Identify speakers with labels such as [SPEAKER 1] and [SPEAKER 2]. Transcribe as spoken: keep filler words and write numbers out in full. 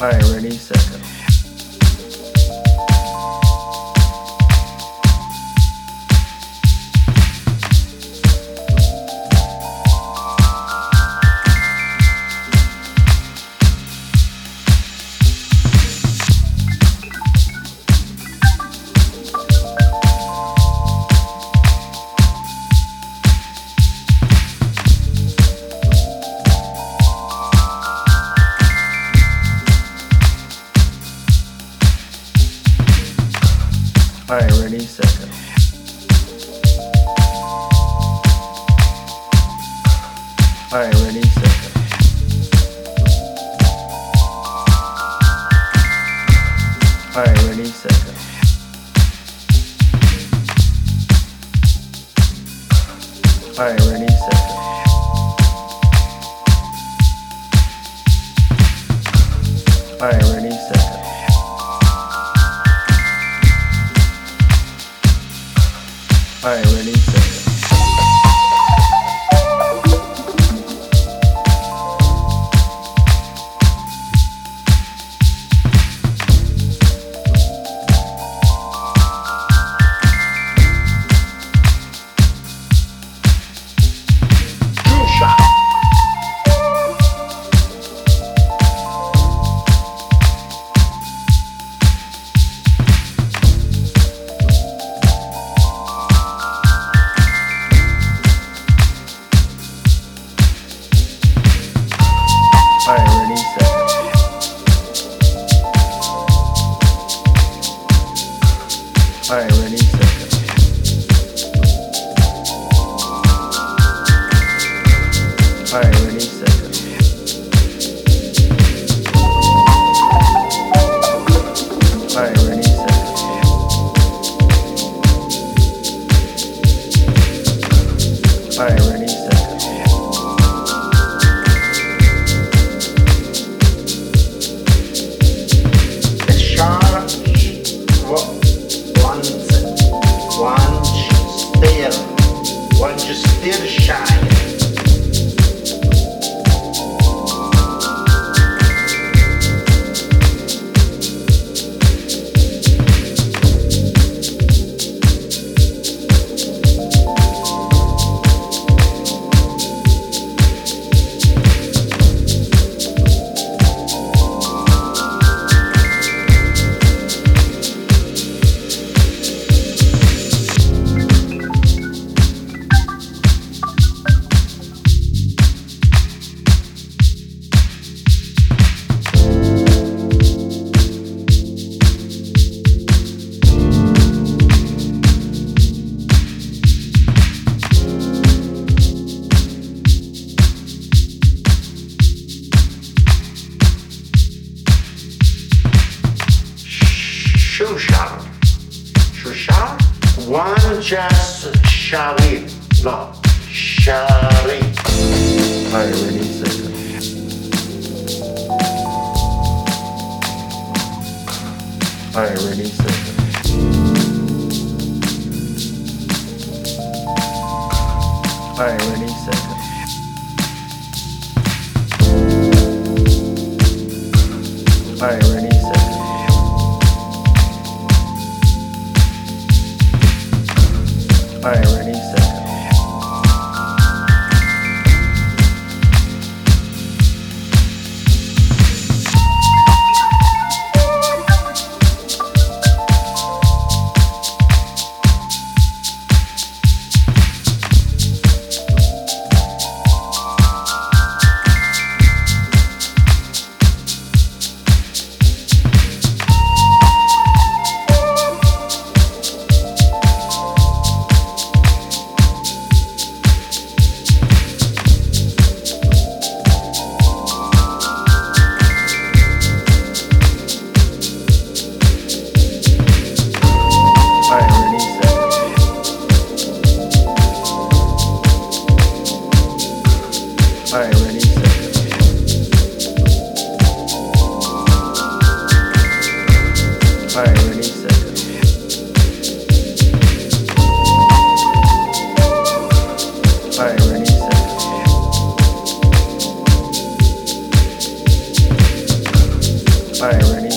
[SPEAKER 1] Alright, ready, set, go. Alright, ready, set, go. Alright, ready, set, go. Alright, ready, set, go. Alright, ready, set, go. Alright, ready, set, go. Alright, ready, set, go.
[SPEAKER 2] Two shot.
[SPEAKER 1] Alright, ready, set, go. Alright, ready, set, go. Alright, ready, set, go. Alright, ready, set, go. Alright, ready, set, go.
[SPEAKER 2] The shark once one still one still shine. Shusha. Shusha? One just shari. No. Shari.
[SPEAKER 1] Alright, ready, set, go. Alright, ready, set, go. Alright, ready, set, go. Alright, ready, set, go. Alright, ready, set, go. Alright, ready,